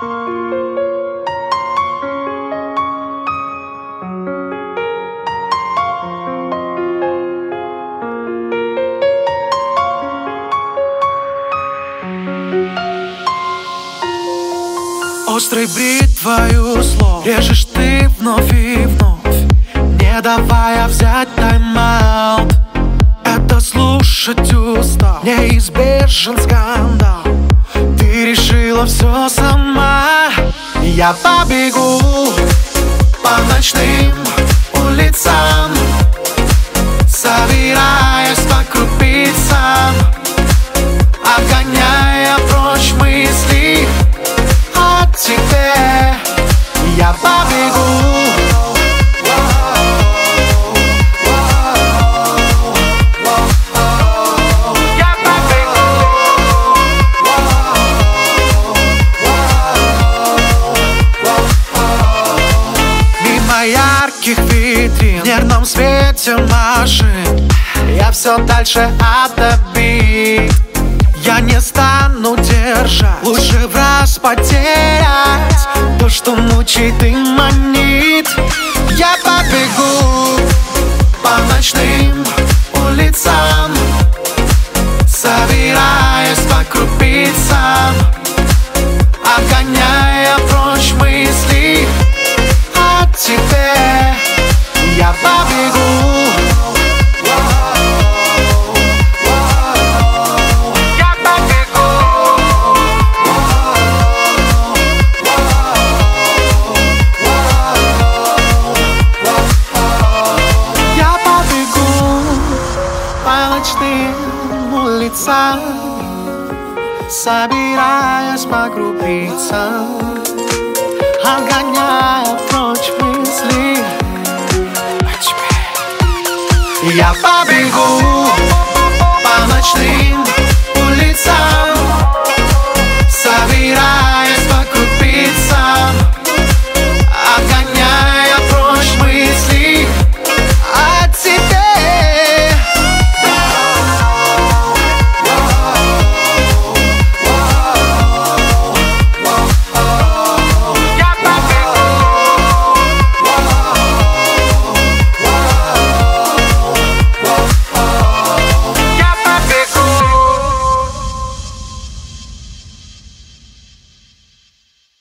Острой бритвою слов режешь ты вновь и вновь, не давая взять тайм-аут. Это слушать устал, неизбежен скандал. Ты решила все сама. Я побегу по ночным улицам, собираясь по крупицам, отгоняя прочь мысли о тебе. Я побегу. Ярких витрин, в нервном свете машин, я все дальше от обид. Я не стану держать, лучше в раз потерять то, что мучает и манит. Я побегу по ночным улицам, собираясь по крупицам, отгоняя прочь мысли о тебе. Я побегу. Я побегу. Я побегу по ночным улицам, собираясь по крупицам, отгоняя прочь мысли о тебе. Я побегу.